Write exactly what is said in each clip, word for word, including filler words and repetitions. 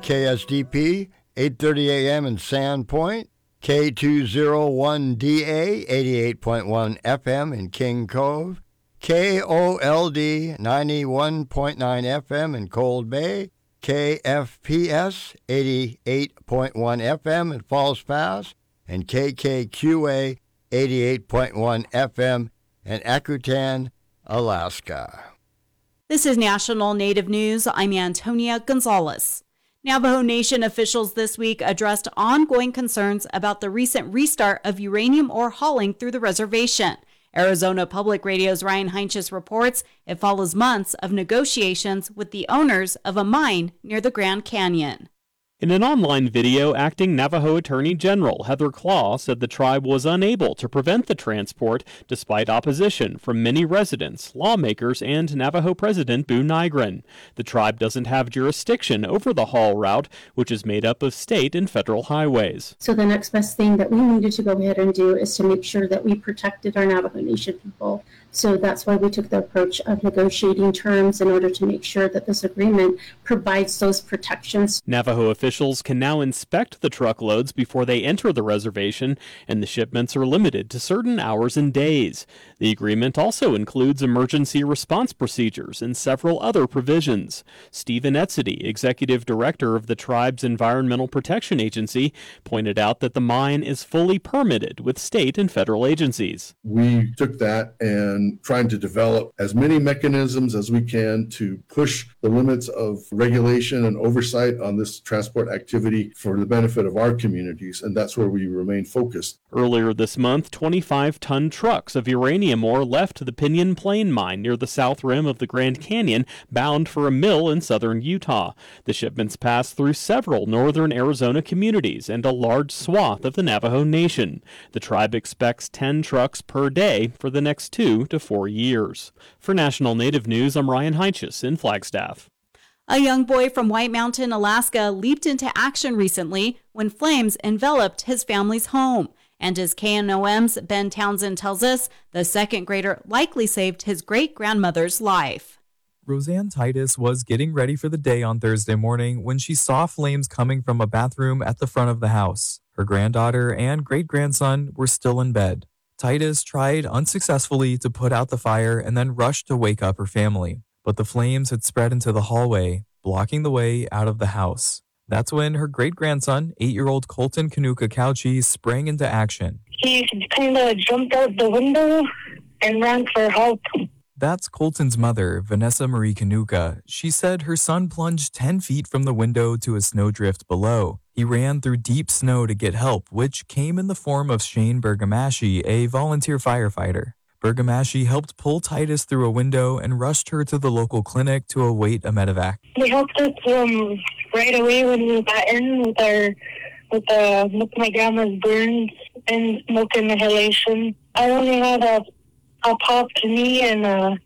K S D P, eight thirty a.m. in Sandpoint, K two oh one D A, eighty-eight point one F M in King Cove, K O L D, ninety-one point nine F M in Cold Bay, K F P S, eighty-eight point one F M in Falls Pass, and K K Q A, eighty-eight point one F M in Akutan, Alaska. This is National Native News. I'm Antonia Gonzalez. Navajo Nation officials this week addressed ongoing concerns about the recent restart of uranium ore hauling through the reservation. Arizona Public Radio's Ryan Heinches reports it follows months of negotiations with the owners of a mine near the Grand Canyon. In an online video, acting Navajo Attorney General Heather Claw said the tribe was unable to prevent the transport despite opposition from many residents, lawmakers, and Navajo President Boo Nygren. The tribe doesn't have jurisdiction over the haul route, which is made up of state and federal highways. So the next best thing that we needed to go ahead and do is to make sure that we protected our Navajo Nation people. So that's why we took the approach of negotiating terms in order to make sure that this agreement provides those protections. Navajo officials can now inspect the truckloads before they enter the reservation, and the shipments are limited to certain hours and days. The agreement also includes emergency response procedures and several other provisions. Stephen Etzedy, executive director of the tribe's Environmental Protection Agency, pointed out that the mine is fully permitted with state and federal agencies. We took that and trying to develop as many mechanisms as we can to push the limits of regulation and oversight on this transport activity for the benefit of our communities, and that's where we remain focused. Earlier this month, twenty-five ton trucks of uranium ore left the Pinyon Plain mine near the south rim of the Grand Canyon, bound for a mill in southern Utah. The shipments passed through several northern Arizona communities and a large swath of the Navajo Nation. The tribe expects ten trucks per day for the next two to four years. For National Native News, I'm Ryan Heinches in Flagstaff. A young boy from White Mountain, Alaska, leaped into action recently when flames enveloped his family's home. And as K N O M's Ben Townsend tells us, the second grader likely saved his great-grandmother's life. Roseanne Titus was getting ready for the day on Thursday morning when she saw flames coming from a bathroom at the front of the house. Her granddaughter and great-grandson were still in bed. Titus tried unsuccessfully to put out the fire and then rushed to wake up her family. But the flames had spread into the hallway, blocking the way out of the house. That's when her great-grandson, eight-year-old Colton Kanuka Couchy, sprang into action. He kind of jumped out the window and ran for help. That's Colton's mother, Vanessa Marie Kanuka. She said her son plunged ten feet from the window to a snowdrift below. He ran through deep snow to get help, which came in the form of Shane Bergamashi, a volunteer firefighter. Bergamashi helped pull Titus through a window and rushed her to the local clinic to await a medevac. He helped us um, right away when we got in with our with, uh, with my grandma's burns and smoke inhalation. I only had a, a popped knee and a,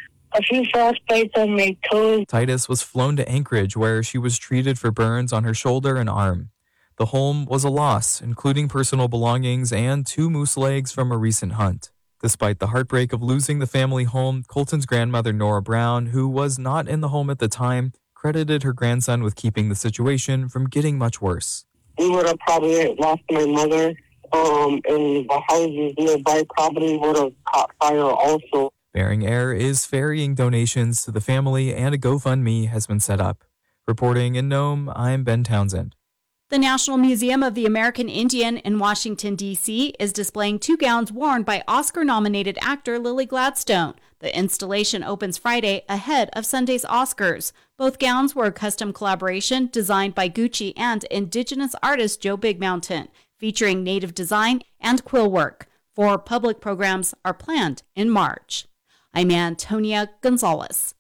a few frostbites on my toes. Titus was flown to Anchorage, where she was treated for burns on her shoulder and arm. The home was a loss, including personal belongings and two moose legs from a recent hunt. Despite the heartbreak of losing the family home, Colton's grandmother, Nora Brown, who was not in the home at the time, credited her grandson with keeping the situation from getting much worse. We would have probably lost my mother, um, and the houses nearby probably would have caught fire also. Bearing Air is ferrying donations to the family, and a GoFundMe has been set up. Reporting in Nome, I'm Ben Townsend. The National Museum of the American Indian in Washington, D C is displaying two gowns worn by Oscar-nominated actor Lily Gladstone. The installation opens Friday ahead of Sunday's Oscars. Both gowns were a custom collaboration designed by Gucci and Indigenous artist Joe Big Mountain, featuring native design and quill work. Four public programs are planned in March. I'm Antonia Gonzalez.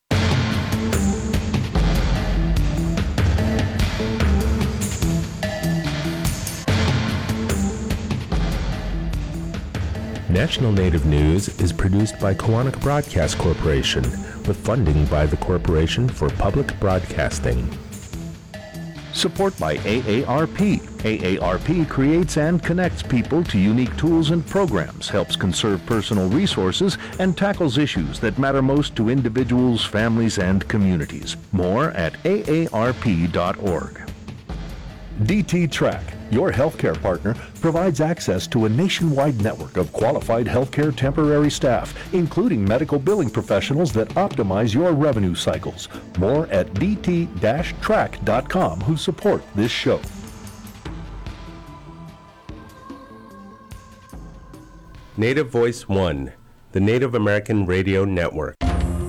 National Native News is produced by Koahnic Broadcast Corporation with funding by the Corporation for Public Broadcasting. Support by A A R P. A A R P creates and connects people to unique tools and programs, helps conserve personal resources, and tackles issues that matter most to individuals, families, and communities. More at A A R P dot org. D T Track, your healthcare partner, provides access to a nationwide network of qualified healthcare temporary staff, including medical billing professionals that optimize your revenue cycles. More at D T track dot com, who support this show. Native Voice One, the Native American Radio Network.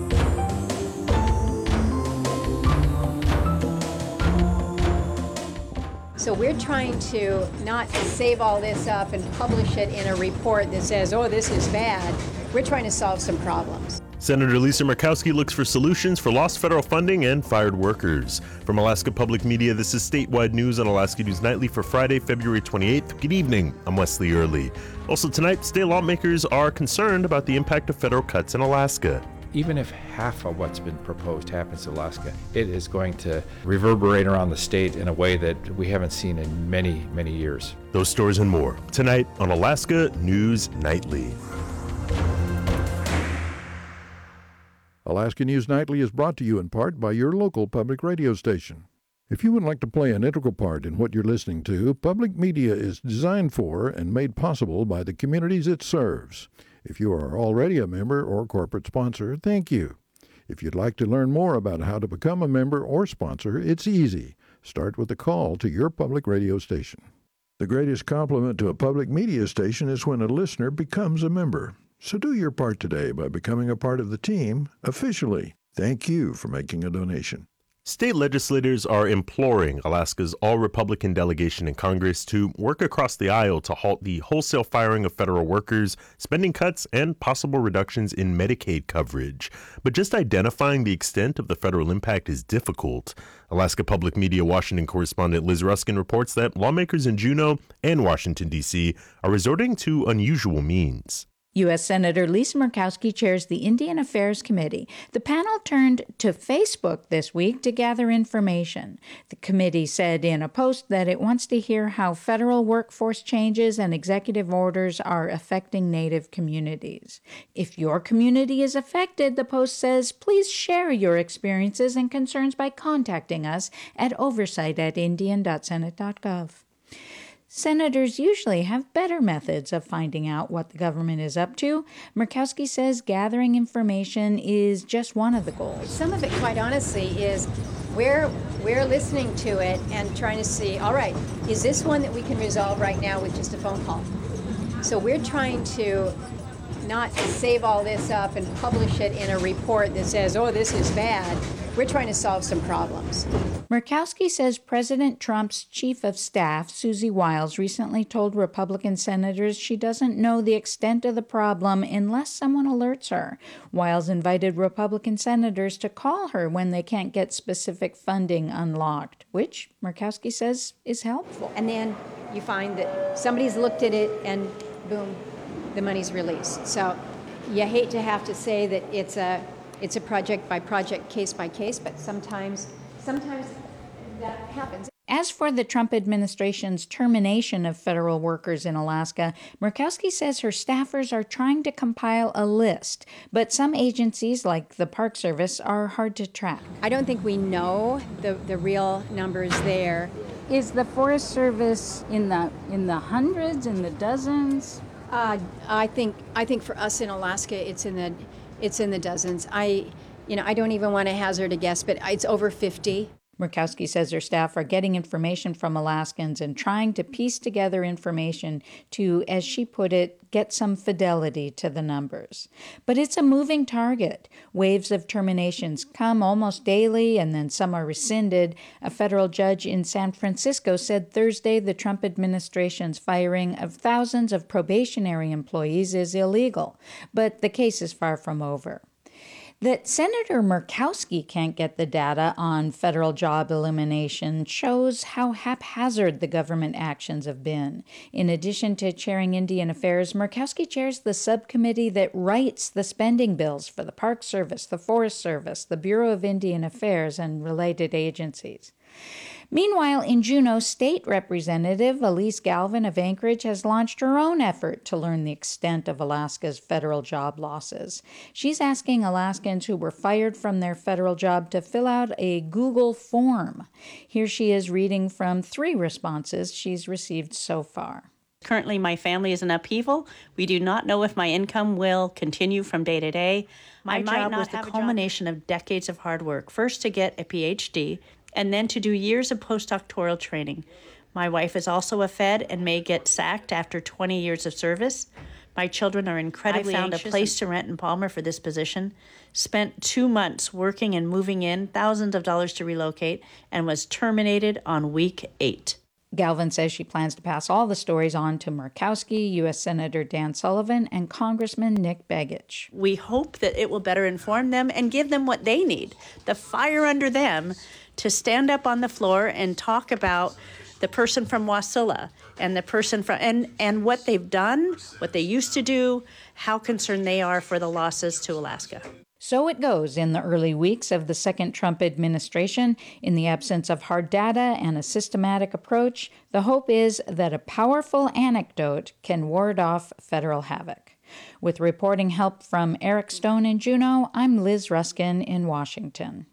So we're trying to not save all this up and publish it in a report that says, oh, this is bad. We're trying to solve some problems. Senator Lisa Murkowski looks for solutions for lost federal funding and fired workers. From Alaska Public Media, this is Statewide News on Alaska News Nightly for Friday, February twenty-eighth. Good evening. I'm Wesley Early. Also tonight, state lawmakers are concerned about the impact of federal cuts in Alaska. Even if half of what's been proposed happens in Alaska, it is going to reverberate around the state in a way that we haven't seen in many, many years. Those stories and more tonight on Alaska News Nightly. Alaska News Nightly is brought to you in part by your local public radio station. If you would like to play an integral part in what you're listening to, public media is designed for and made possible by the communities it serves. If you are already a member or corporate sponsor, thank you. If you'd like to learn more about how to become a member or sponsor, it's easy. Start with a call to your public radio station. The greatest compliment to a public media station is when a listener becomes a member. So do your part today by becoming a part of the team officially. Thank you for making a donation. State legislators are imploring Alaska's all-Republican delegation in Congress to work across the aisle to halt the wholesale firing of federal workers, spending cuts, and possible reductions in Medicaid coverage. But just identifying the extent of the federal impact is difficult. Alaska Public Media Washington correspondent Liz Ruskin reports that lawmakers in Juneau and Washington, D C are resorting to unusual means. U S Senator Lisa Murkowski chairs the Indian Affairs Committee. The panel turned to Facebook this week to gather information. The committee said in a post that it wants to hear how federal workforce changes and executive orders are affecting Native communities. If your community is affected, the post says, please share your experiences and concerns by contacting us at oversight at indian dot senate dot gov. Senators usually have better methods of finding out what the government is up to. Murkowski says gathering information is just one of the goals. Some of it, quite honestly, is we're, we're listening to it and trying to see, all right, is this one that we can resolve right now with just a phone call? So we're trying to not save all this up and publish it in a report that says, oh, this is bad. We're trying to solve some problems. Murkowski says President Trump's chief of staff, Susie Wiles, recently told Republican senators she doesn't know the extent of the problem unless someone alerts her. Wiles invited Republican senators to call her when they can't get specific funding unlocked, which Murkowski says is helpful. And then you find that somebody's looked at it and boom, the money's released. So you hate to have to say that it's a It's a project by project, case by case, but sometimes, sometimes that happens. As for the Trump administration's termination of federal workers in Alaska, Murkowski says her staffers are trying to compile a list, but some agencies, like the Park Service, are hard to track. I don't think we know the, the real numbers there. Is the Forest Service in the in the hundreds, in the dozens? Uh, I think I think for us in Alaska, it's in the It's in the dozens. I, you know, I don't even want to hazard a guess, but it's over fifty. Murkowski says her staff are getting information from Alaskans and trying to piece together information to, as she put it, get some fidelity to the numbers. But it's a moving target. Waves of terminations come almost daily, and then some are rescinded. A federal judge in San Francisco said Thursday the Trump administration's firing of thousands of probationary employees is illegal. But the case is far from over. That Senator Murkowski can't get the data on federal job elimination shows how haphazard the government actions have been. In addition to chairing Indian Affairs, Murkowski chairs the subcommittee that writes the spending bills for the Park Service, the Forest Service, the Bureau of Indian Affairs, and related agencies. Meanwhile, in Juneau, State Representative Elise Galvin of Anchorage has launched her own effort to learn the extent of Alaska's federal job losses. She's asking Alaskans who were fired from their federal job to fill out a Google form. Here she is reading from three responses she's received so far. Currently, my family is in upheaval. We do not know if my income will continue from day to day. My job was the culmination of decades of hard work, first to get a P H D, and then to do years of postdoctoral training. My wife is also a Fed and may get sacked after twenty years of service. My children are incredibly anxious. I found a place to rent in Palmer for this position, spent two months working and moving in, thousands of dollars to relocate, and was terminated on week eight. Galvin says she plans to pass all the stories on to Murkowski, U S Senator Dan Sullivan, and Congressman Nick Begich. We hope that it will better inform them and give them what they need, the fire under them, to stand up on the floor and talk about the person from Wasilla and the person from and, and what they've done, what they used to do, how concerned they are for the losses to Alaska. So it goes in the early weeks of the second Trump administration. In the absence of hard data and a systematic approach, the hope is that a powerful anecdote can ward off federal havoc. With reporting help from Eric Stone in Juneau, I'm Liz Ruskin in Washington.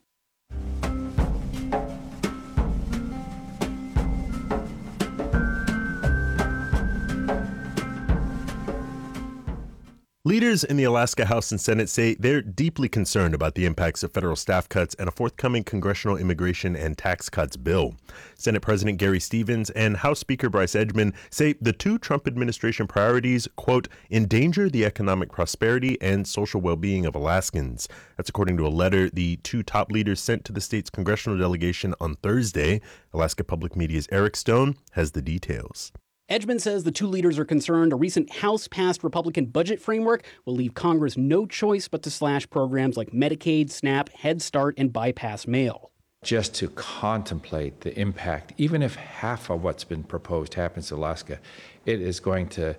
Leaders in the Alaska House and Senate say they're deeply concerned about the impacts of federal staff cuts and a forthcoming congressional immigration and tax cuts bill. Senate President Gary Stevens and House Speaker Bryce Edgman say the two Trump administration priorities, quote, endanger the economic prosperity and social well-being of Alaskans. That's according to a letter the two top leaders sent to the state's congressional delegation on Thursday. Alaska Public Media's Eric Stone has the details. Edgman says the two leaders are concerned a recent House-passed Republican budget framework will leave Congress no choice but to slash programs like Medicaid, SNAP, Head Start, and bypass mail. Just to contemplate the impact, even if half of what's been proposed happens to Alaska, it is going to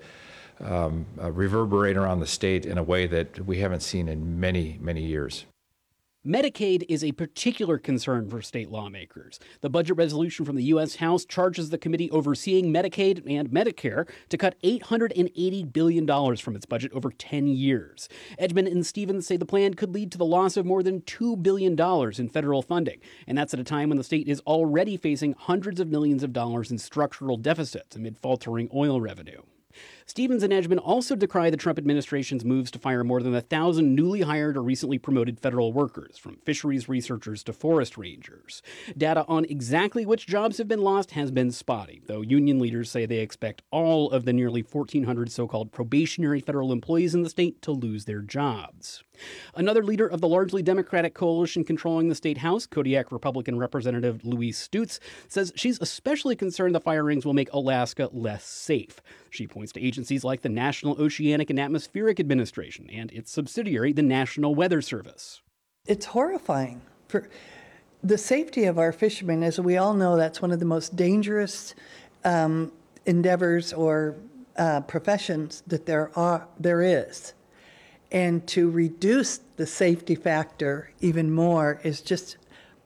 um, uh, reverberate around the state in a way that we haven't seen in many, many years. Medicaid is a particular concern for state lawmakers. The budget resolution from the U S House charges the committee overseeing Medicaid and Medicare to cut eight hundred eighty billion dollars from its budget over ten years. Edgman and Stevens say the plan could lead to the loss of more than two billion dollars in federal funding, and that's at a time when the state is already facing hundreds of millions of dollars in structural deficits amid faltering oil revenue. Stevens and Edgman also decry the Trump administration's moves to fire more than a thousand newly hired or recently promoted federal workers, from fisheries researchers to forest rangers. Data on exactly which jobs have been lost has been spotty, though union leaders say they expect all of the nearly fourteen hundred so-called probationary federal employees in the state to lose their jobs. Another leader of the largely Democratic coalition controlling the state House, Kodiak Republican Representative Louise Stutz, says she's especially concerned the firings will make Alaska less safe. She points to agencies like the National Oceanic and Atmospheric Administration and its subsidiary, the National Weather Service. It's horrifying. For the safety of our fishermen, as we all know, that's one of the most dangerous um, endeavors or uh, professions that there are there is. And to reduce the safety factor even more is just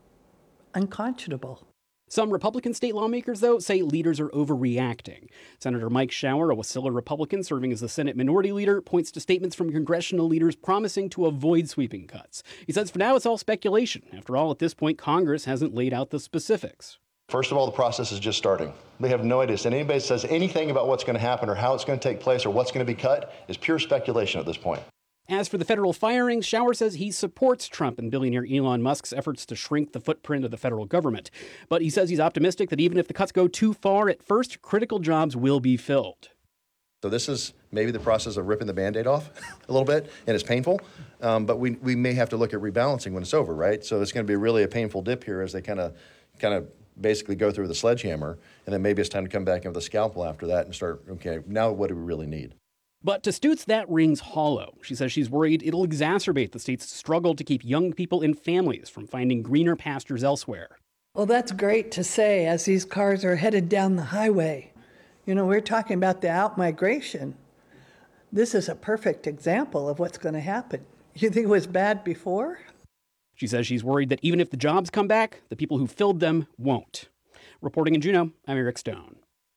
unconscionable. Some Republican state lawmakers, though, say leaders are overreacting. Senator Mike Shower, a Wasilla Republican serving as the Senate Minority Leader, points to statements from congressional leaders promising to avoid sweeping cuts. He says for now it's all speculation. After all, at this point, Congress hasn't laid out the specifics. First of all, the process is just starting. They have no idea. So anybody says anything about what's going to happen or how it's going to take place or what's going to be cut is pure speculation at this point. As for the federal firings, Shower says he supports Trump and billionaire Elon Musk's efforts to shrink the footprint of the federal government. But he says he's optimistic that even if the cuts go too far at first, critical jobs will be filled. So this is maybe the process of ripping the Band-Aid off a little bit, and it's painful. Um, but we, we may have to look at rebalancing when it's over, right? So it's going to be really a painful dip here as they kind of kind of basically go through the sledgehammer, and then maybe it's time to come back in with a scalpel after that and start, okay, now what do we really need? But to Stutz, that rings hollow. She says she's worried it'll exacerbate the state's struggle to keep young people and families from finding greener pastures elsewhere. Well, that's great to say as these cars are headed down the highway. You know, we're talking about the outmigration. This is a perfect example of what's going to happen. You think it was bad before? She says she's worried that even if the jobs come back, the people who filled them won't. Reporting in Juneau, I'm Eric Stone.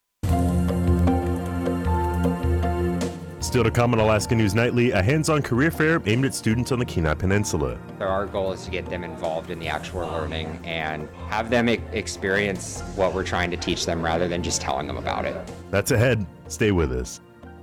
Still to come on Alaska News Nightly, a hands-on career fair aimed at students on the Kenai Peninsula. Our goal is to get them involved in the actual learning and have them e- experience what we're trying to teach them rather than just telling them about it. That's ahead. Stay with us.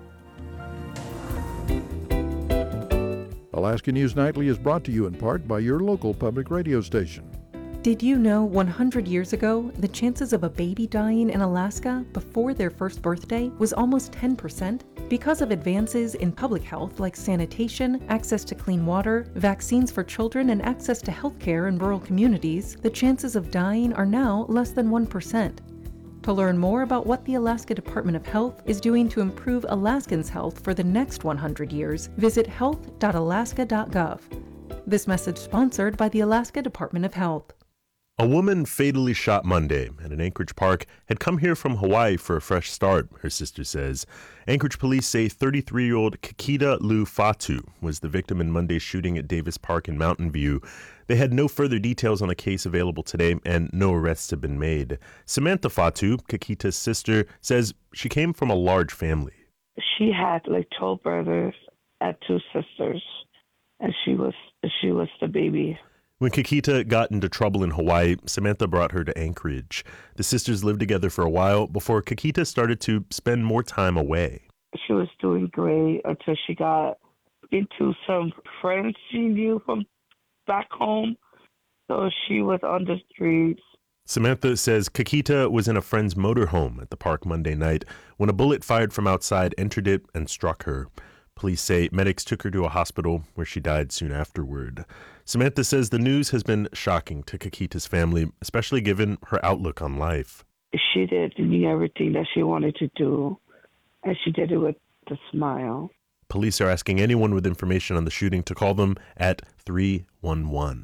Alaska News Nightly is brought to you in part by your local public radio station. Did you know one hundred years ago, the chances of a baby dying in Alaska before their first birthday was almost ten percent? Because of advances in public health like sanitation, access to clean water, vaccines for children, and access to health care in rural communities, the chances of dying are now less than one percent. To learn more about what the Alaska Department of Health is doing to improve Alaskans' health for the next one hundred years, visit health dot alaska dot gov. This message sponsored by the Alaska Department of Health. A woman fatally shot Monday at an Anchorage park had come here from Hawaii for a fresh start, her sister says. Anchorage police say thirty-three-year-old Kakita Lou Fatu was the victim in Monday's shooting at Davis Park in Mountain View. They had no further details on the case available today, and no arrests have been made. Samantha Fatu, Kakita's sister, says she came from a large family. She had like twelve brothers and two sisters, and she was she was the baby. When Kakita got into trouble in Hawaii, Samantha brought her to Anchorage. The sisters lived together for a while before Kakita started to spend more time away. She was doing great until she got into some friends she knew from back home. So she was on the streets. Samantha says Kakita was in a friend's motorhome at the park Monday night when a bullet fired from outside entered it and struck her. Police say medics took her to a hospital where she died soon afterward. Samantha says the news has been shocking to Kakita's family, especially given her outlook on life. She did everything that she wanted to do, and she did it with a smile. Police are asking anyone with information on the shooting to call them at three one one.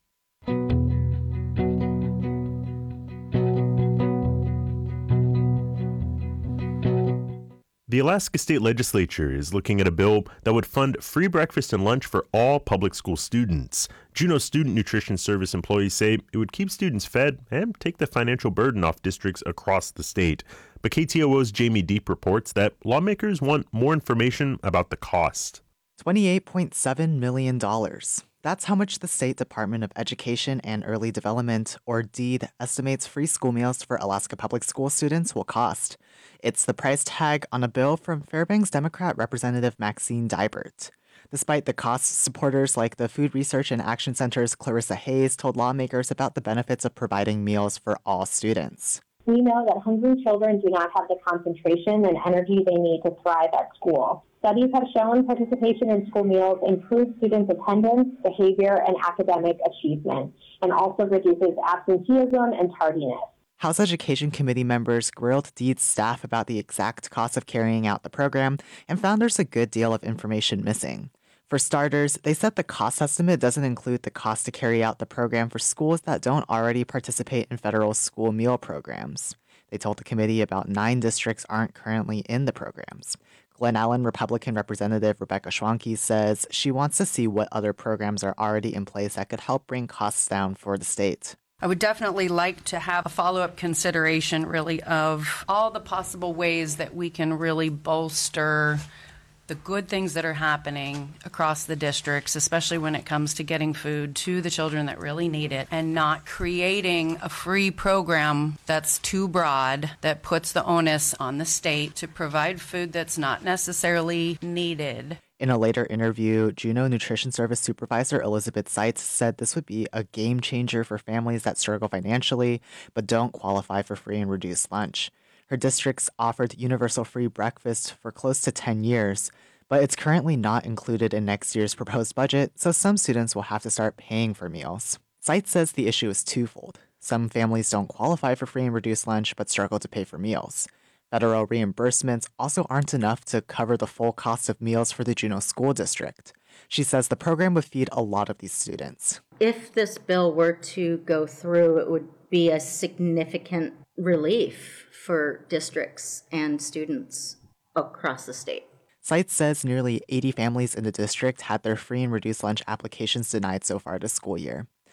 The Alaska State Legislature is looking at a bill that would fund free breakfast and lunch for all public school students. Juneau Student Nutrition Service employees say it would keep students fed and take the financial burden off districts across the state. But K T O O's Jamie Deep reports that lawmakers want more information about the cost. twenty-eight point seven million dollars. That's how much the State Department of Education and Early Development, or DEED, estimates free school meals for Alaska public school students will cost. It's the price tag on a bill from Fairbanks Democrat Representative Maxine Dibert. Despite the costs, supporters like the Food Research and Action Center's Clarissa Hayes told lawmakers about the benefits of providing meals for all students. We know that hungry children do not have the concentration and energy they need to thrive at school. Studies have shown participation in school meals improves students' attendance, behavior, and academic achievement, and also reduces absenteeism and tardiness. House Education Committee members grilled DEED's staff about the exact cost of carrying out the program and found there's a good deal of information missing. For starters, they said the cost estimate doesn't include the cost to carry out the program for schools that don't already participate in federal school meal programs. They told the committee about nine districts aren't currently in the programs. Glen Allen Republican Representative Rebecca Schwanke says she wants to see what other programs are already in place that could help bring costs down for the state. I would definitely like to have a follow-up consideration, really, of all the possible ways that we can really bolster the good things that are happening across the districts, especially when it comes to getting food to the children that really need it, and not creating a free program that's too broad, that puts the onus on the state to provide food that's not necessarily needed. In a later interview, Juneau Nutrition Service Supervisor Elizabeth Seitz said this would be a game changer for families that struggle financially but don't qualify for free and reduced lunch. Her district's offered universal free breakfast for close to ten years, but it's currently not included in next year's proposed budget, so some students will have to start paying for meals. Seitz says the issue is twofold. Some families don't qualify for free and reduced lunch but struggle to pay for meals. Federal reimbursements also aren't enough to cover the full cost of meals for the Juneau School District. She says the program would feed a lot of these students. If this bill were to go through, it would be a significant relief for districts and students across the state. Seitz says nearly eighty families in the district had their free and reduced lunch applications denied so far this school year.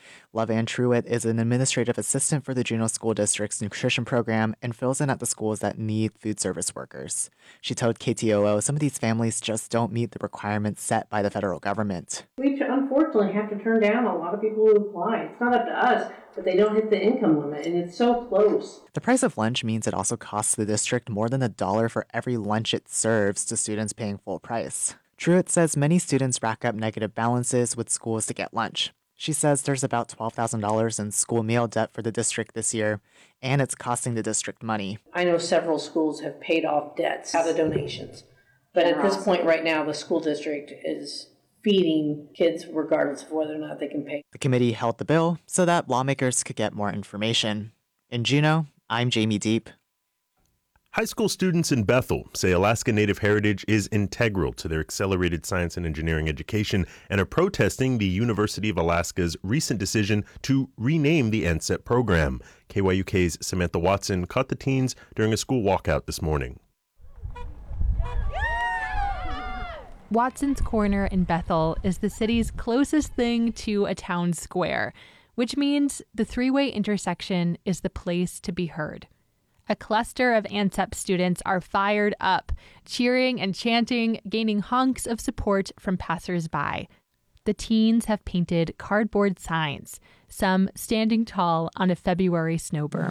LaVanne Truitt is an administrative assistant for the Juneau School District's nutrition program and fills in at the schools that need food service workers. She told K T O O some of these families just don't meet the requirements set by the federal government. We unfortunately have to turn down a lot of people who apply. It's not up to us, but they don't hit the income limit, and it's so close. The price of lunch means it also costs the district more than a dollar for every lunch it serves to students paying full price. Truitt says many students rack up negative balances with schools to get lunch. She says there's about twelve thousand dollars in school meal debt for the district this year, and it's costing the district money. I know several schools have paid off debts out of donations, but at this point right now, the school district is feeding kids regardless of whether or not they can pay. The committee held the bill so that lawmakers could get more information. In Juneau, I'm Jamie Deep. High school students in Bethel say Alaska Native heritage is integral to their accelerated science and engineering education and are protesting the University of Alaska's recent decision to rename the N C E P program. K Y U K's Samantha Watson caught the teens during a school walkout this morning. Watson's Corner in Bethel is the city's closest thing to a town square, which means the three-way intersection is the place to be heard. A cluster of A N C E P students are fired up, cheering and chanting, gaining honks of support from passersby. The teens have painted cardboard signs, some standing tall on a February snow berm.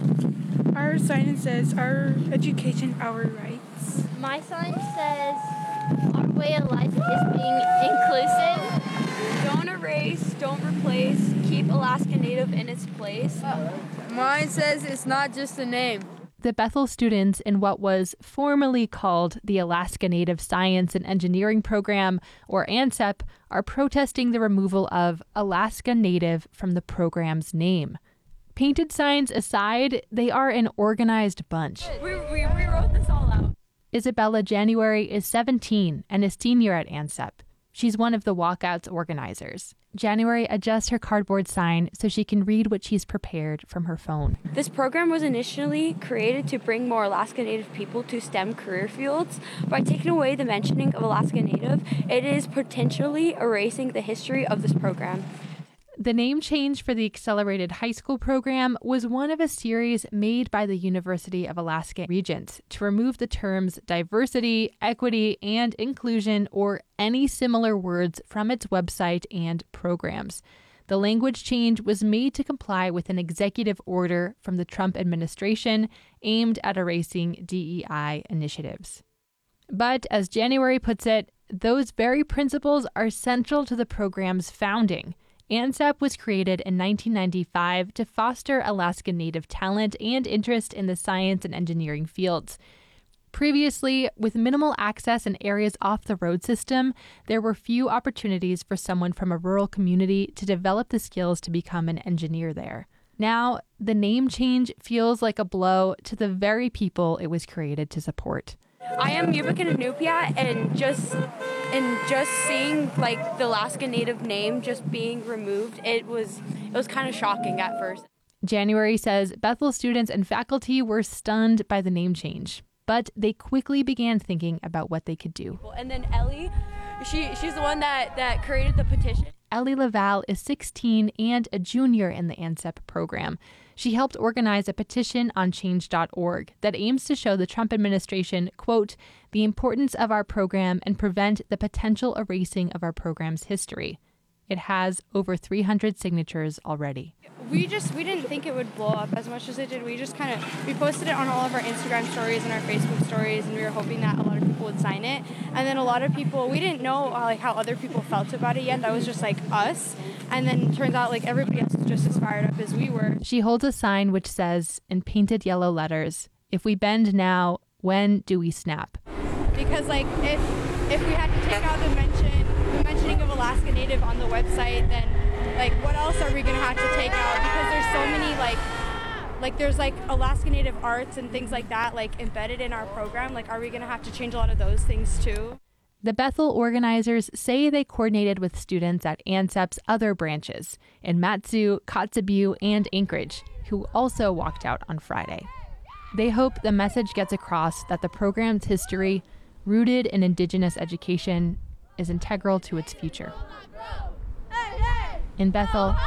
Our sign says, "Our education, our rights." My sign says, "Our way of life is being inclusive." Don't erase, don't replace, keep Alaska Native in its place. Mine says it's not just a name. The Bethel students in what was formerly called the Alaska Native Science and Engineering Program, or A N C E P, are protesting the removal of Alaska Native from the program's name. Painted signs aside, they are an organized bunch. We, we rewrote this all out. Isabella January is seventeen and a senior at A N C E P. She's one of the walkout's organizers. January adjusts her cardboard sign so she can read what she's prepared from her phone. This program was initially created to bring more Alaska Native people to STEM career fields. By taking away the mentioning of Alaska Native, it is potentially erasing the history of this program. The name change for the Accelerated High School program was one of a series made by the University of Alaska Regents to remove the terms diversity, equity, and inclusion or any similar words from its website and programs. The language change was made to comply with an executive order from the Trump administration aimed at erasing D E I initiatives. But as January puts it, those very principles are central to the program's founding. A N C E P was created in nineteen ninety-five to foster Alaska Native talent and interest in the science and engineering fields. Previously, with minimal access in areas off the road system, there were few opportunities for someone from a rural community to develop the skills to become an engineer there. Now, the name change feels like a blow to the very people it was created to support. I am Yubik Anupia, and just and just seeing like the Alaska Native name just being removed, it was it was kind of shocking at first. January says Bethel students and faculty were stunned by the name change, but they quickly began thinking about what they could do. And then Ellie, she she's the one that, that created the petition. Ellie Laval is sixteen and a junior in the A N C E P program. She helped organize a petition on change dot org that aims to show the Trump administration, quote, the importance of our program and prevent the potential erasing of our program's history. It has over three hundred signatures already. We just, we didn't think it would blow up as much as it did. We just kind of, we posted it on all of our Instagram stories and our Facebook stories, and we were hoping that a lot of people would sign it. And then a lot of people, we didn't know uh, like how other people felt about it yet. That was just like us. And then it turns out like everybody else is just as fired up as we were. She holds a sign which says, in painted yellow letters, "If we bend now, when do we snap?" Because like if if we had to take out the mention the mentioning of Alaska Native on the website, then like what else are we gonna have to take out? Because there's so many like like there's like Alaska Native arts and things like that like embedded in our program. Like are we gonna have to change a lot of those things too? The Bethel organizers say they coordinated with students at A N C E P's other branches in Mat-Su, Kotzebue, and Anchorage, who also walked out on Friday. They hope the message gets across that the program's history, rooted in Indigenous education, is integral to its future. In Bethel,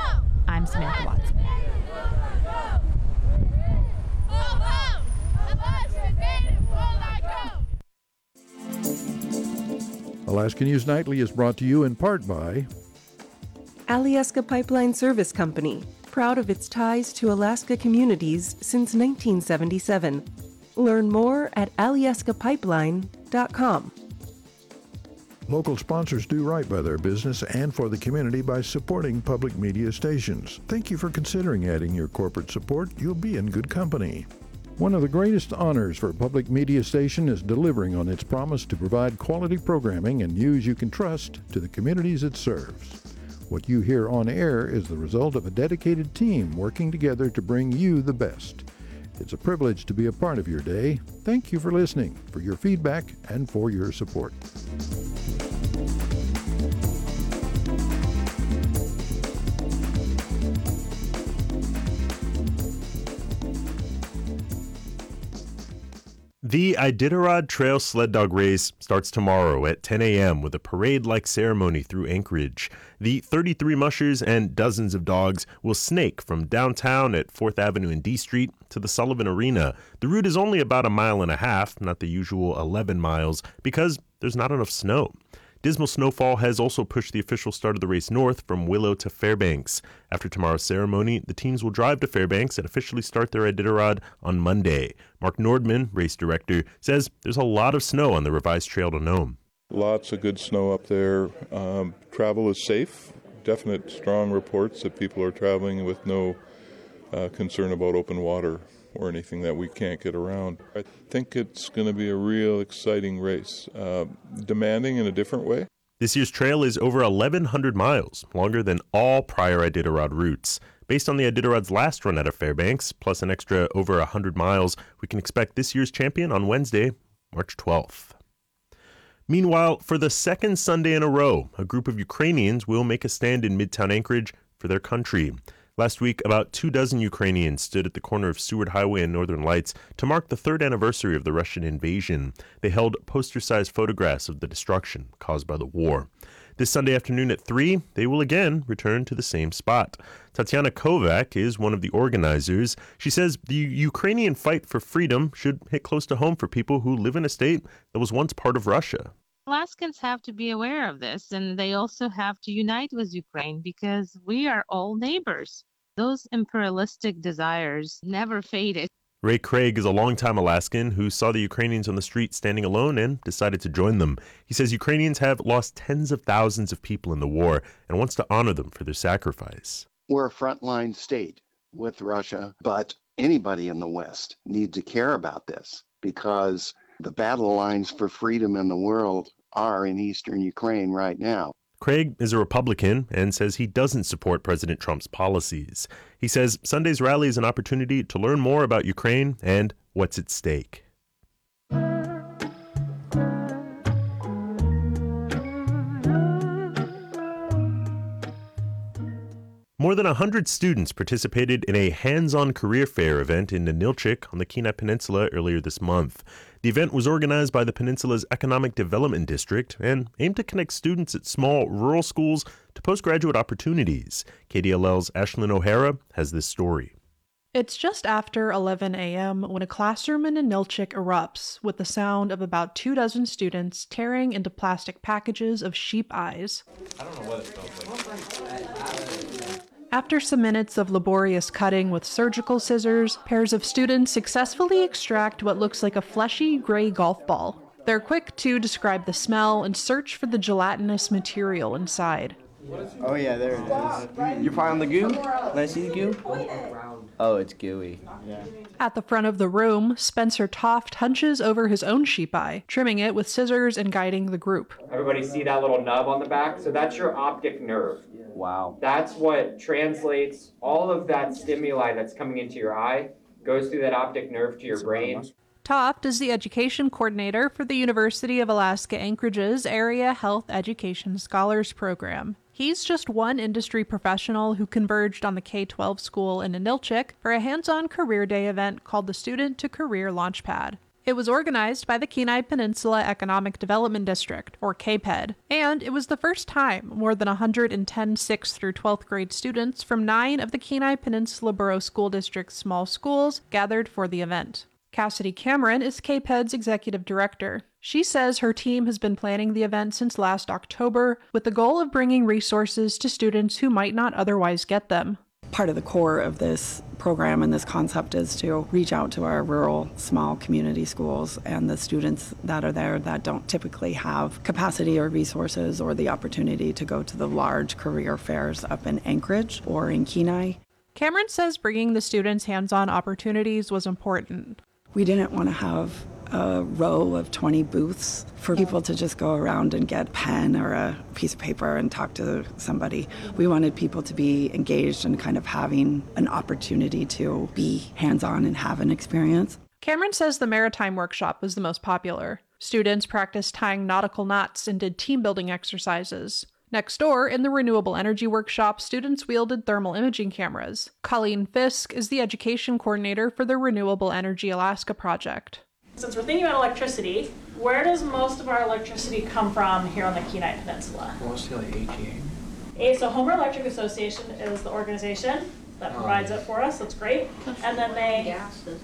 I'm Samantha Watson. Alaska News Nightly is brought to you in part by Alyeska Pipeline Service Company, proud of its ties to Alaska communities since nineteen seventy-seven. Learn more at alyeska pipeline dot com. Local sponsors do right by their business and for the community by supporting public media stations. Thank you for considering adding your corporate support. You'll be in good company. One of the greatest honors for a public media station is delivering on its promise to provide quality programming and news you can trust to the communities it serves. What you hear on air is the result of a dedicated team working together to bring you the best. It's a privilege to be a part of your day. Thank you for listening, for your feedback, and for your support. The Iditarod Trail Sled Dog Race starts tomorrow at ten a.m. with a parade-like ceremony through Anchorage. The thirty-three mushers and dozens of dogs will snake from downtown at fourth Avenue and D Street to the Sullivan Arena. The route is only about a mile and a half, not the usual eleven miles, because there's not enough snow. Dismal snowfall has also pushed the official start of the race north from Willow to Fairbanks. After tomorrow's ceremony, the teams will drive to Fairbanks and officially start their Iditarod on Monday. Mark Nordman, race director, says there's a lot of snow on the revised trail to Nome. Lots of good snow up there. Um, travel is safe. Definite strong reports that people are traveling with no uh, concern about open water or anything that we can't get around. I think it's going to be a real exciting race, uh, demanding in a different way. This year's trail is over eleven hundred miles, longer than all prior Iditarod routes. Based on the Iditarod's last run out of Fairbanks, plus an extra over one hundred miles, we can expect this year's champion on Wednesday, March twelfth. Meanwhile, for the second Sunday in a row, a group of Ukrainians will make a stand in Midtown Anchorage for their country. Last week, about two dozen Ukrainians stood at the corner of Seward Highway and Northern Lights to mark the third anniversary of the Russian invasion. They held poster-sized photographs of the destruction caused by the war. This Sunday afternoon at three, they will again return to the same spot. Tatiana Kovac is one of the organizers. She says the Ukrainian fight for freedom should hit close to home for people who live in a state that was once part of Russia. Alaskans have to be aware of this, and they also have to unite with Ukraine because we are all neighbors. Those imperialistic desires never faded. Ray Craig is a longtime Alaskan who saw the Ukrainians on the street standing alone and decided to join them. He says Ukrainians have lost tens of thousands of people in the war and wants to honor them for their sacrifice. We're a frontline state with Russia, but anybody in the West needs to care about this because the battle lines for freedom in the world are in eastern Ukraine right now. Craig is a Republican and says he doesn't support President Trump's policies. He says Sunday's rally is an opportunity to learn more about Ukraine and what's at stake. More than one hundred students participated in a hands-on career fair event in Ninilchik on the Kenai Peninsula earlier this month. The event was organized by the peninsula's Economic Development District and aimed to connect students at small rural schools to postgraduate opportunities. K D L L's Ashlyn O'Hara has this story. It's just after eleven a.m. when a classroom in Ninilchik erupts with the sound of about two dozen students tearing into plastic packages of sheep eyes. I don't know what it smells like. After some minutes of laborious cutting with surgical scissors, pairs of students successfully extract what looks like a fleshy gray golf ball. They're quick to describe the smell and search for the gelatinous material inside. Oh yeah, there it is. You found the goo? Can I see the goo? Oh, it's gooey. Yeah. At the front of the room, Spencer Toft hunches over his own sheep eye, trimming it with scissors and guiding the group. Everybody see that little nub on the back? So that's your optic nerve. Wow. That's what translates all of that stimuli that's coming into your eye, goes through that optic nerve to your brain. Toft is the education coordinator for the University of Alaska Anchorage's Area Health Education Scholars Program. He's just one industry professional who converged on the K twelve school in Ninilchik for a hands-on career day event called the Student to Career Launchpad. It was organized by the Kenai Peninsula Economic Development District, or K P E D, and it was the first time more than one hundred ten sixth through twelfth grade students from nine of the Kenai Peninsula Borough School District's small schools gathered for the event. Cassidy Cameron is K P E D's executive director. She says her team has been planning the event since last October with the goal of bringing resources to students who might not otherwise get them. Part of the core of this program and this concept is to reach out to our rural, small community schools and the students that are there that don't typically have capacity or resources or the opportunity to go to the large career fairs up in Anchorage or in Kenai. Cameron says bringing the students hands-on opportunities was important. We didn't want to have a row of twenty booths for people to just go around and get a pen or a piece of paper and talk to somebody. We wanted people to be engaged and kind of having an opportunity to be hands-on and have an experience. Cameron says the maritime workshop was the most popular. Students practiced tying nautical knots and did team-building exercises. Next door, in the renewable energy workshop, students wielded thermal imaging cameras. Colleen Fisk is the education coordinator for the Renewable Energy Alaska project. Since we're thinking about electricity, where does most of our electricity come from here on the Kenai Peninsula? Mostly like A G A. A, so Homer Electric Association is the organization that provides it for us. That's great. And then they... Gases.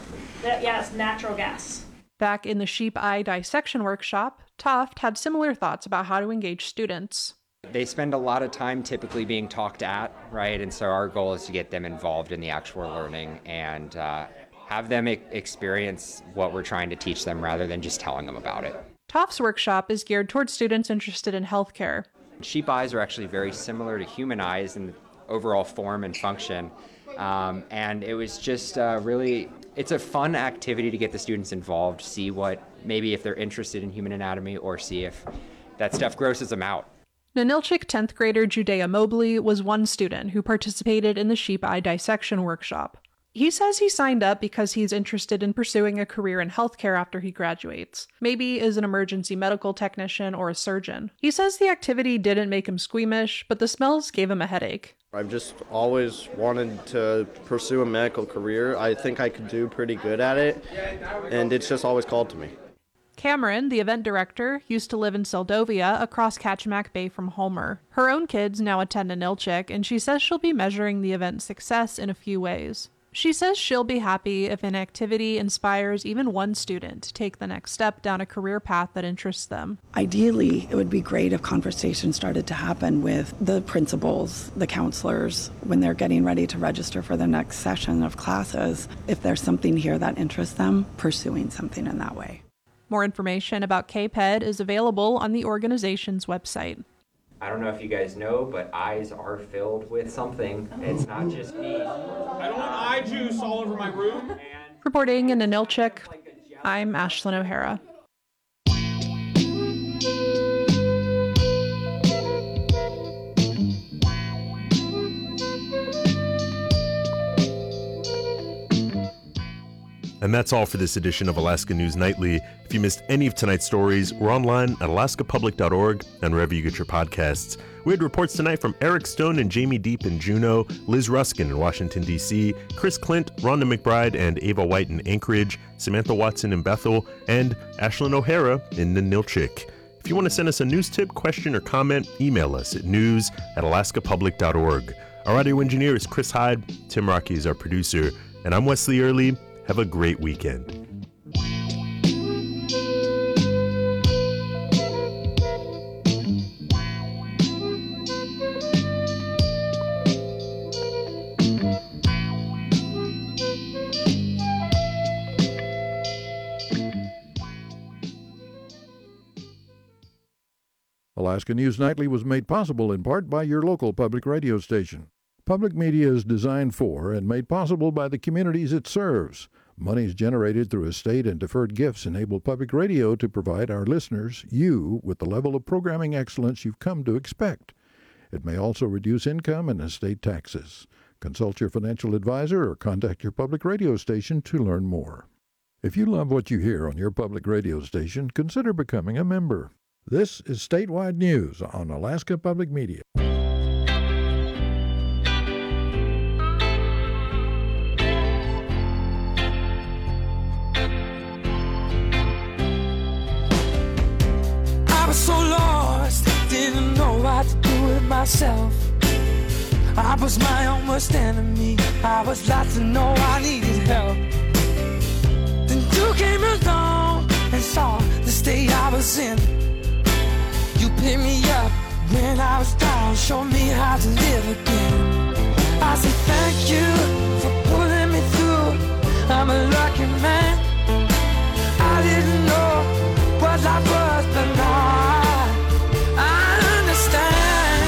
Yeah, it's natural gas. Back in the sheep eye dissection workshop, Toft had similar thoughts about how to engage students. They spend a lot of time typically being talked at, right? And so our goal is to get them involved in the actual learning and uh, have them e- experience what we're trying to teach them rather than just telling them about it. Toft's workshop is geared towards students interested in healthcare. Sheep eyes are actually very similar to human eyes in overall form and function. Um, and it was just uh, really, it's a fun activity to get the students involved, see what, maybe if they're interested in human anatomy or see if that stuff grosses them out. Ninilchik tenth grader Judea Mobley was one student who participated in the sheep eye dissection workshop. He says he signed up because he's interested in pursuing a career in healthcare after he graduates, maybe as an emergency medical technician or a surgeon. He says the activity didn't make him squeamish, but the smells gave him a headache. I've just always wanted to pursue a medical career. I think I could do pretty good at it, and it's just always called to me. Cameron, the event director, used to live in Seldovia, across Kachemak Bay from Homer. Her own kids now attend Ninilchik, and she says she'll be measuring the event's success in a few ways. She says she'll be happy if an activity inspires even one student to take the next step down a career path that interests them. Ideally, it would be great if conversations started to happen with the principals, the counselors, when they're getting ready to register for the next session of classes. If there's something here that interests them, pursuing something in that way. More information about K P E D is available on the organization's website. I don't know if you guys know, but eyes are filled with something. It's not just me. I don't want eye juice all over my room. And Reporting in Ninilchik, I'm Ashlyn O'Hara. And that's all for this edition of Alaska News Nightly. If you missed any of tonight's stories, we're online at alaska public dot org and wherever you get your podcasts. We had reports tonight from Eric Stone and Jamie Deep in Juneau, Liz Ruskin in Washington, D C, Chris Clint, Rhonda McBride, and Ava White in Anchorage, Samantha Watson in Bethel, and Ashlyn O'Hara in Ninilchik. If you want to send us a news tip, question, or comment, email us at news at alaska public dot org. Our audio engineer is Chris Hyde, Tim Rocky is our producer, and I'm Wesley Early. Have a great weekend. Alaska News Nightly was made possible in part by your local public radio station. Public media is designed for and made possible by the communities it serves. Monies generated through estate and deferred gifts enable public radio to provide our listeners, you, with the level of programming excellence you've come to expect. It may also reduce income and estate taxes. Consult your financial advisor or contact your public radio station to learn more. If you love what you hear on your public radio station, consider becoming a member. This is Statewide News on Alaska Public Media. myself. I was my own worst enemy. I was lost to know I needed help. Then you came along and saw the state I was in. You picked me up when I was down, showed me how to live again. I say thank you for pulling me through. I'm a lucky man. I didn't know what life was, but now I, I understand.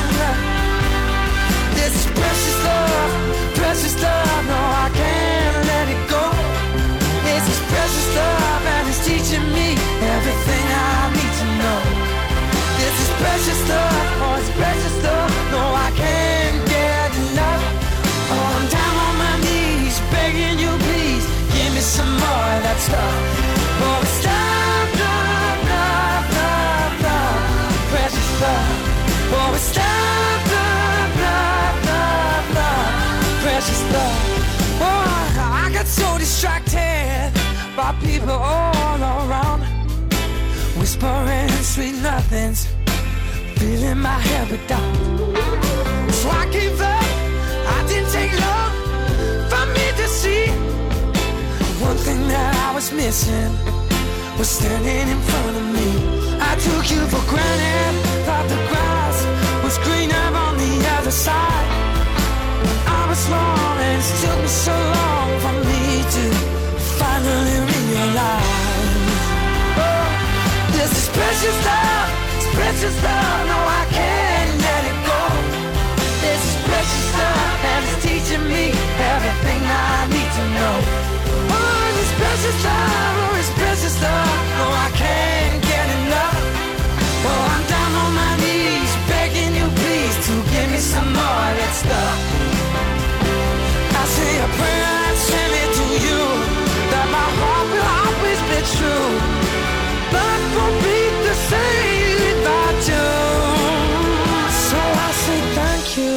This is precious love, precious love. No, I can't let it go. This is precious love, and it's teaching me everything I need to know. This is precious love, oh, it's precious love. No, I can't get enough. Oh, I'm down on my knees, begging you, please give me some more of that stuff. Oh, it's love, love, love, love, love, precious love. Oh, it's love, love, love, love, love, precious love. Oh, I got so distracted by people all around, whispering sweet nothings, feeling my head but down. So I gave up. I didn't take long for me to see. One thing that I was missing was standing in front of me. I took you for granted, thought the grass was greener on the other side. I was wrong, and it took me so long for me to finally realize. Oh, this is precious love, it's precious love. No, I can't let it go. This is precious love, and it's teaching me everything I need to know. Oh, this precious love, oh, it's precious love. No, I can't get enough. Oh, I'm down on my knees, begging you please to give me some more of that stuff. I say a prayer and send it to you, that my heart will always be true. Life won't be the same without you. So I say thank you.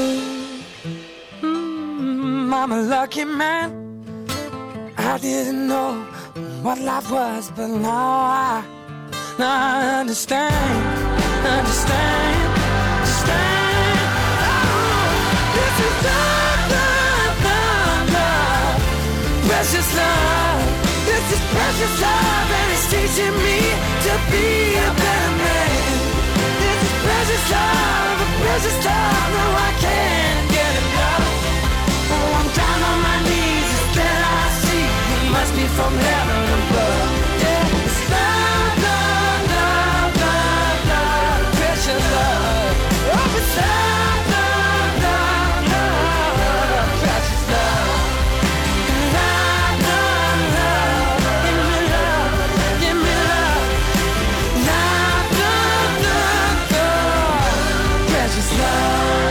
Mm, I'm a lucky man. I didn't know what life was, but now I, now I understand, understand, understand. Oh, this is love, love, love, love, precious love. This is precious love, and it's teaching me to be a better man. This is precious love, precious love. No, I can't get enough. Oh, I'm down on my knees, it's that I see. It must be from heaven above. Yeah, it's love, love, love, love, love, precious love. Oh, it's love, love, love, love, precious love. Love, love, love, give me love, give me love. Love, love, love, love, precious love.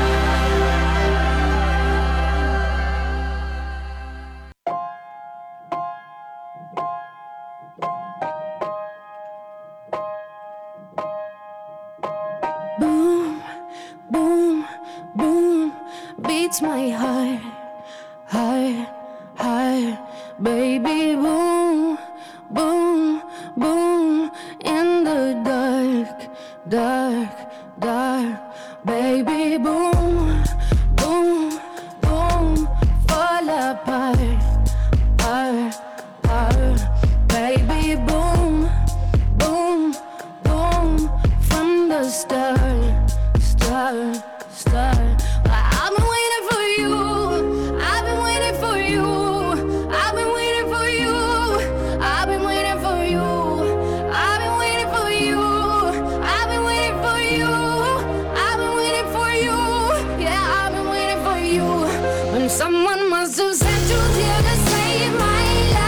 Boom, boom, boom, beats my heart, heart, heart, baby. Boom, boom, boom, in the dark, dark, dark, baby. Boom, boom, boom, fall apart, apart, apart, baby. Boom, boom, boom, from the start, start, start. I've been waiting for you. I've been waiting for you. I've been waiting for you. I've been waiting for you. I've been waiting for you. I've been waiting for you. I've been waiting for you. Yeah, I've been waiting for you. When someone must have sent you here to save my life.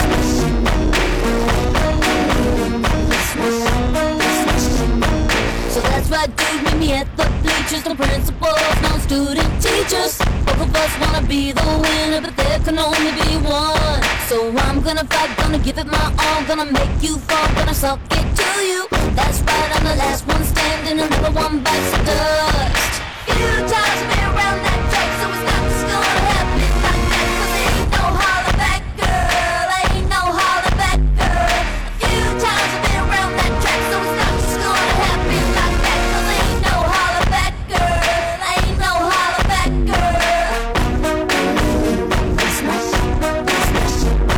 So that's why dude, meet me at the bleachers. No principals, no student teachers. Both of us wanna be the winner, but there can only be one. So I'm gonna fight, gonna give it my all, gonna make you fall, gonna suck it to you. That's right, I'm the last one standing, another one bites the dust. Few times I've been around that track, so it's not just gonna happen like that. 'Cause ain't no holler back, girl, ain't no holler back, girl. A few times I've been around that track, so it's not just gonna happen like that. 'Cause ain't no holler back, girl, ain't no holler back, girl. This much, this much,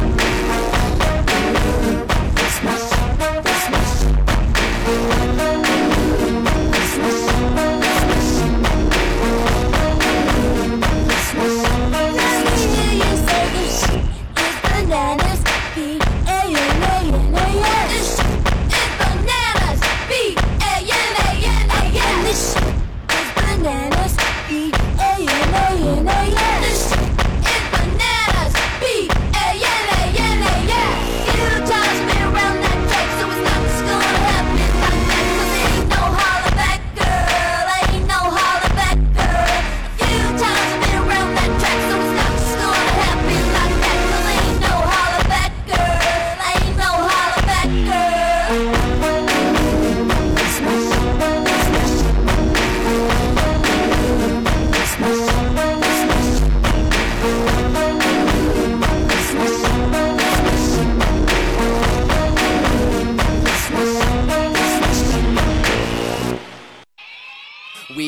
this much, this much, this much.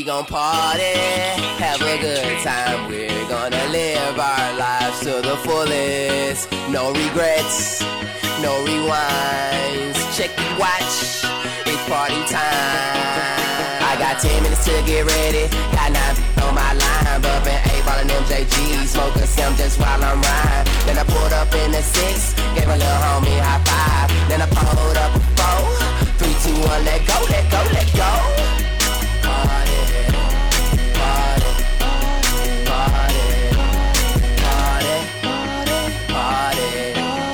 gon' party, have a good time. We're gonna live our lives to the fullest. No regrets, no rewinds. Check your watch, it's party time. I got ten minutes to get ready. Got nine on my line, bumpin' eight ball and M J G. Smoke a sim just while I'm riding. Then I pulled up in the six, gave a little homie high five. Then I pulled up a four, three, two, one, let go, let go, let go. Party, party, party, party, party,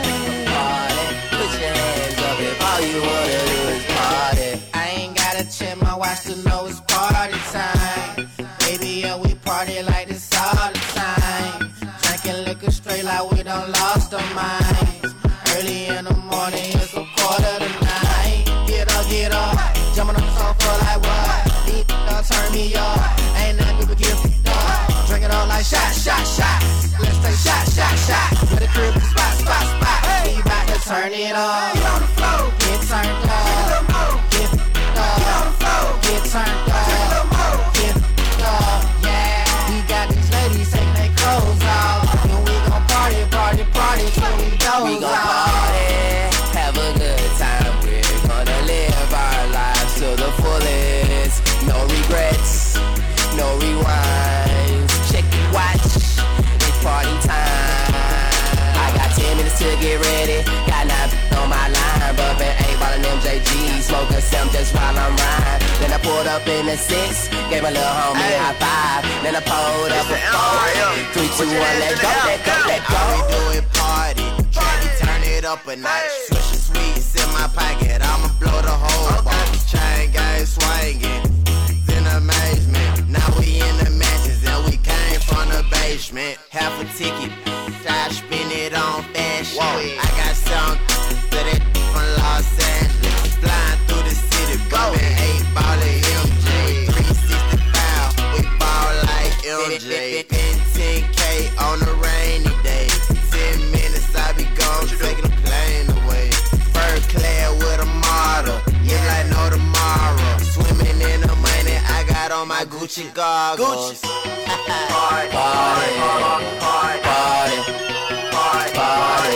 party. Put your hands up if all you wanna do is party. I ain't gotta check my watch to know it's party time. Baby, yeah, we party like this all the time. Drinking liquor straight like we done lost our minds. Early in the morning, it's a quarter to nine. Get up, get up, jumping on the sofa like what? These don't turn me up, ain't nothing people get up. Drink it all like shot, shot, shot. Let's take shot, shot, shot. Let the crib spot, spot, spot. We about to turn it up. Get on the floor, get turned up. Get up, get on the floor, get turned up. Get up, yeah. We got these ladies taking their clothes off, and we gon' party, party, party till we doze. We gon' party, have a good time. We're gonna live our lives to the fullest. No regrets, no rewinds. Check your watch, it's party time. I got ten minutes to get ready. Got nine on my line, bumpin' eight ball and M J G. Smoke a sim just while I'm riding. Then I pulled up in the six, gave a little homie hey. high five. Then I pulled up a four, three, two, one, let go, let go, let go. All we do is party, try to turn it up a notch. Swish the sweets in my pocket, I'ma blow the whole box. Chain gang swinging, in amazement. Now we in the mansions and we came from the basement. Half a ticket, I spin it on fashion. Whoa. I got some to that from Los Angeles, flying through the city, bumping eight ball of M J. three sixty-five, we ball like M J. Spend ten K on a rainy day. Ten minutes I be gone, taking the plane away. First class with a model, yeah, like no tomorrow. Swimming in the money, I got on my Gucci goggles. Gucci. Party, party, party, party, party, party,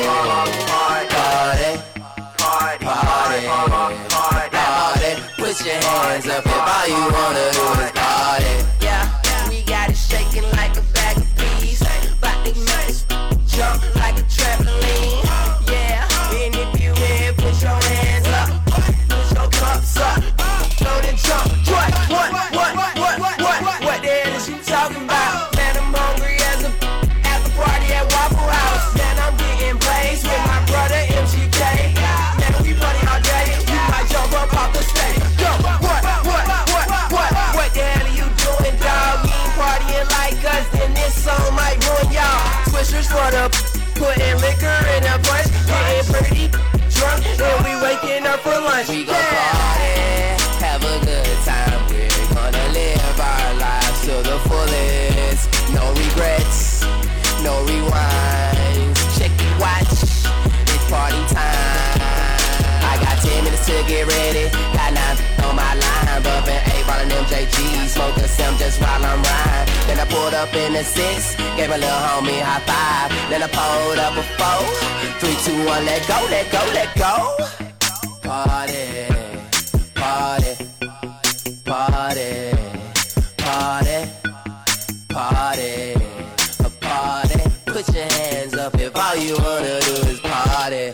party, party, party. Put your hands up if all you wanna do is party. Yeah, we got it shaking like a bag of peas. But they make it jump like a trampoline. Yeah, and if you in, put your hands up, put your cups up, throw the jump. What, what, what, what, what, what, what the hell is you talking about? Man, I'm hungry as a at the party at Waffle House. Man, I'm getting plays with my brother M G K. Man, we party all day. You might jump up off the stage. Yo, what, what, what, what, what, what the hell are you doing, dog? You ain't partying like us, then this song might ruin y'all. Swishers for the putting liquor in a bunch, getting pretty drunk, and we waking up for lunch. We gon' party, have a good time. We're gonna live our lives to the fullest. No regrets, no rewinds. Check your watch, it's party time. I got ten minutes to get ready. Got nine on my line, bumpin' eight ball and M J G. Smoke a sim just while I'm riding. Then I pulled up in the six, gave a little homie high five. Then I pulled up a four, three, two, one, let go, let go, let go. Party, party, party, party, party, a party. Put your hands up if all you wanna do is party.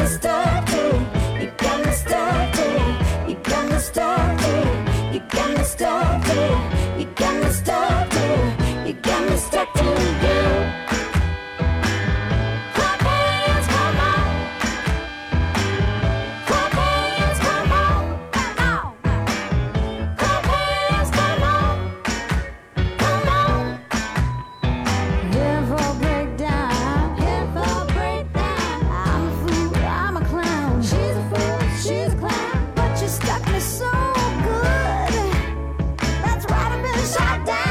me stuck to it. You got me stuck to it. You got me stuck to it. You got me stuck to it. You got me stuck to it. You got me stuck to you. Clap hands, come on. Clap hands, come on. Clap hands, come on. Come on. Here for a breakdown. Here for a breakdown. I'm a fool, I'm a clown. She's a fool, she's a clown. But you stuck me so good. That's right, I've been shot down.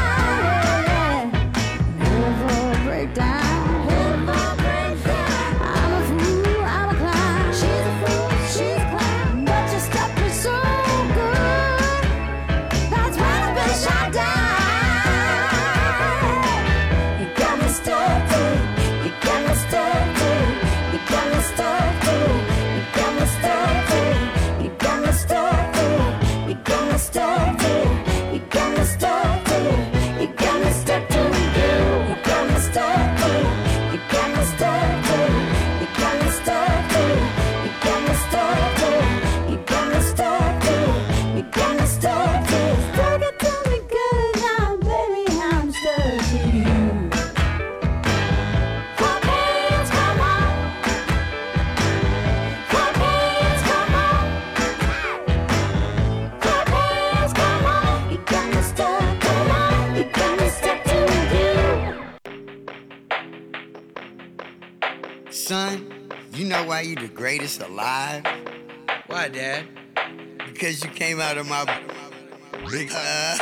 Here for a breakdown. Here for a breakdown. I'm a fool, I'm a clown. She's a fool, she's a clown. But you stuck me so good. That's right, I've been shot down. You got me stuck to it. You got me stuck to it. You got me stuck to it. You got me stuck to it. You got me stuck to it. You got me stuck to it. You got me stuck to it. You got me stuck to you. You got me stuck to it. You got me stuck to it. You got me stuck to it. You got me stuck to it. You got me stuck to it. You got me stuck to it. Stuck it to me good now, baby. I'm stuck to you. Clap hands, come on. Clap hands, come on. Clap hands, come on. You got me stuck, come on. You got me stuck to you. Son, you know why you the greatest alive? Why, Dad? Because you came out of my big uh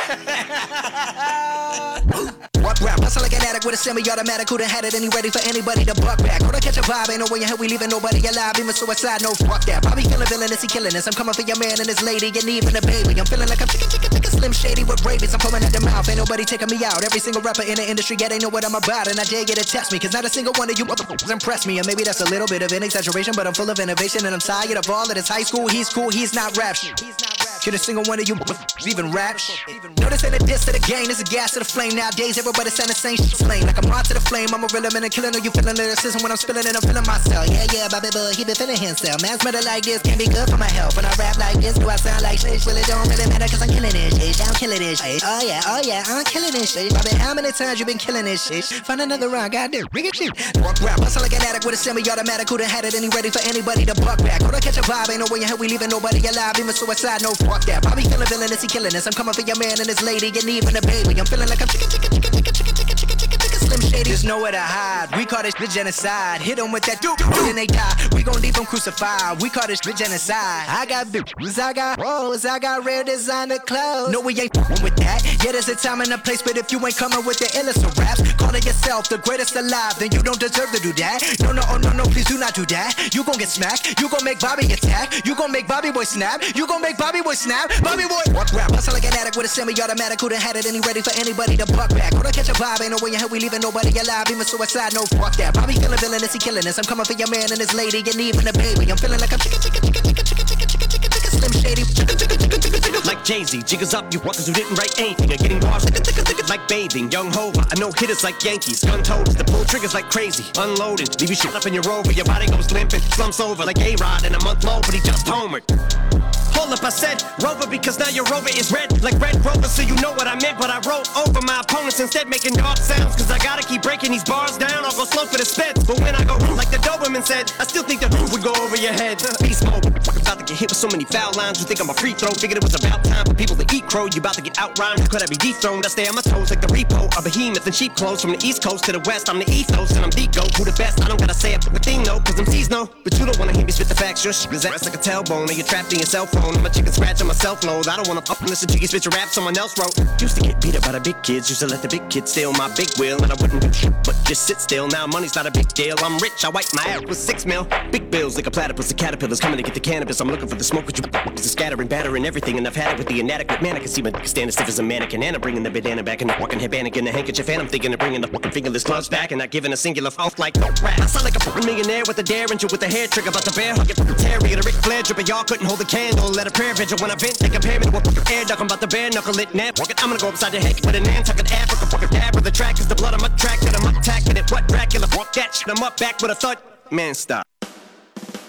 Walk rap, hustle like an addict with a semi-automatic. Who done had it and he ready for anybody to buck back? Hold on, catch a vibe, ain't no way in hell we leaving nobody alive. Even suicide, no fuck that. Bobby feeling villainous, he killing us. I'm coming for your man and his lady, and even a baby. I'm feeling like I'm chicken, chicken, chicken, slim shady with rabies. I'm foaming at the mouth, ain't nobody taking me out. Every single rapper in the industry, yeah, they know what I'm about. And I dare get to test me, cause not a single one of you motherfuckers impress me. And maybe that's a little bit of an exaggeration, but I'm full of innovation. And I'm tired of all of this high school. He's cool, he's not rap shit. Should a single one of you even rap? No, this ain't a diss to the game, this a gas to the flame. Nowadays, everybody saying the same shit flame. Like I'm on to the flame, I'm a real man and killing. Are you feeling lyricism when I'm spilling it? I'm feeling myself. Yeah, yeah, Bobby Bud, he been feeling himself. Man's murder like this can't be good for my health. When I rap like this, do I sound like shit? Well, it don't really matter cause I'm killing this shit. I'm killing this shit. Oh yeah, oh yeah, I'm killing this shit. Bobby, how many times you been killing this shit? Find another round, goddamn, bring it shit. Walk rap, hustle like an addict with a semi-automatic. Who done had it and he ready for anybody to buck back? Hold on, catch a vibe, ain't no way in hell we leaving nobody alive. Even suicide, no fuck that. Bobby feeling villainous, he killing us. I'm coming for your man and his lady, and even a baby. I'm feeling like I'm chicken, chicken, chicken, chicken, chicken, chicken, chicken, chicken, chicken, slim shady. There's nowhere to hide. We call this shit genocide. Hit them with that doop, then they die. We gon' leave them crucified. We call this shit genocide. I got bitches, I got rolls, I got rare designer clothes. No, we ain't f***ing with that. Yeah, there's a time and a place, but if you ain't coming with the illest of raps, calling yourself the greatest alive, then you don't deserve to do that. No, no, oh, no, no, please do not do that. You gon' get smacked. You gon' make Bobby attack. You gon' make Bobby boy snap. You gon' make Bobby boy snap. Bobby boy walk rap, hustle like an addict with a semi-automatic. Who done had it and he ready for anybody to buck back? Hold on, catch a vibe, ain't no way in hell we leaving nobody alive. Even suicide, no fuck that. Bobby feeling villainous, he killing us. I'm coming for your man and his lady, and even a baby. I'm feeling like I'm chicken, chicken, chicken, chicken, chicken, chicken, chicken, chicken, chicken, slim shady. Chicken, chicken, chicken, chicken, chicken. Like Jay-Z, jiggers up, you fuckers who didn't write anything. Are getting washed like bathing. Young Hova, I know hitters like Yankees. Gun toters, the pull triggers like crazy. Unloading, leave you shit up in your rover. Your body goes limping, slumps over like A-Rod in a month low, but he just homered. Hold up, I said Rover because now your Rover is red like Red Rover, so you know what I meant. But I wrote over my opponents instead, making dark sounds. Cause I gotta keep breaking these bars down. I'll go slow for the speds. But when I go like the Doberman said, I still think the roof would go over your head. Beast mode, about to get hit with so many foul lines. You think I'm a free throw? Figured it was about time for people to eat crow. You about to get outrhymed? Could I be dethroned? I stay on my toes like the repo. A behemoth in sheep clothes from the east coast to the west. I'm the ethos and I'm the goat. Who the best? I don't gotta say a thing though, cause M Cs know. But you don't wanna hear me spit the facts. Your shit is ass like a tailbone, or you're trapped in your cell phone. I'm a chicken scratch on my cell phone. I don't wanna up and listen to you spit your rap someone else wrote. Used to get beat up by the big kids. Used to let the big kids steal my big wheel, and I wouldn't do shit but just sit still. Now money's not a big deal. I'm rich. I wipe my ass with six mil. Big bills like a platypus. The caterpillars coming to get the cannabis. I'm looking for the smoke with you. It's a scattering, battering everything, and I've had it with the inadequate man. I can see my stand as stiff as a mannequin, and I'm bringing the bandana back and the fucking headband in the handkerchief, and I'm thinking of bringing the fucking fingerless gloves back and not giving a singular off like no rap. I sound like a fucking millionaire with a derringer with a hair trigger, about the bear hug it, terrier, the Ric Flair dripper. Y'all couldn't hold a candle, let a prayer vigil when I vent. They compare me to a fucking air duck. I'm about to bare knuckle it, nap. I'm gonna go upside your head with a Nantucket Africa fucking dab with the track. Cause the blood I'm attracted, I'm attacking it. What Dracula? Fuck that shit, I'm up back with a thud. Man, stop.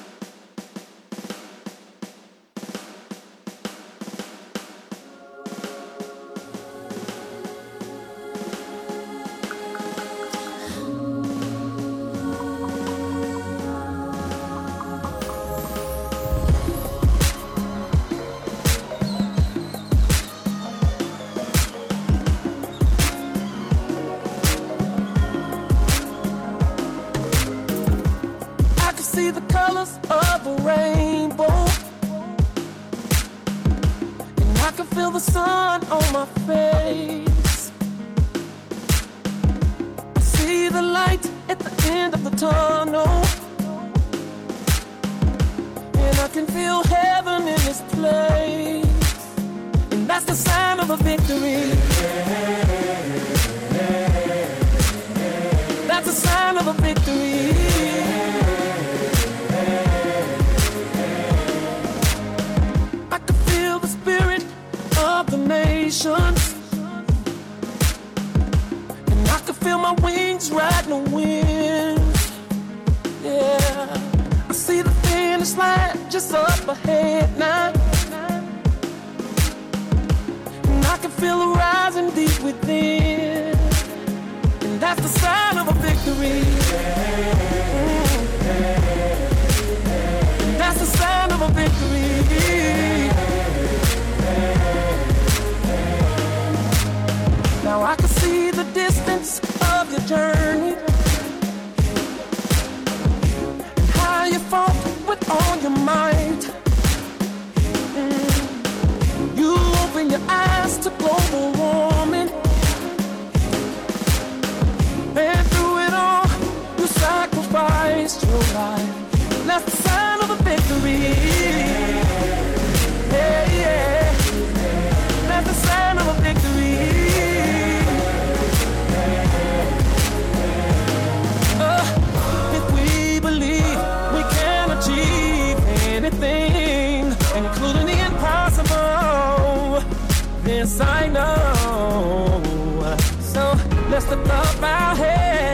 a rainbow, and I can feel the sun on my face. I see the light at the end of the tunnel, and I can feel heaven in this place. And that's the sign of a victory. That's a sign of a victory. I can feel the spirit of the nations, and I can feel my wings riding the wind. Yeah, I see the finish line just up ahead now, and I can feel it rising deep within. And that's the sign of a victory. Mm. And that's the sign of a victory. Now I can see the distance of your journey, and how you fought with all your might. Mm. You open your eyes to global warming, and through it all, you sacrificed your life. That's the sign of a victory. Yeah, yeah. That's the sign of a victory. Uh, if we believe we can achieve anything, including the impossible, this I know. So let's lift up our heads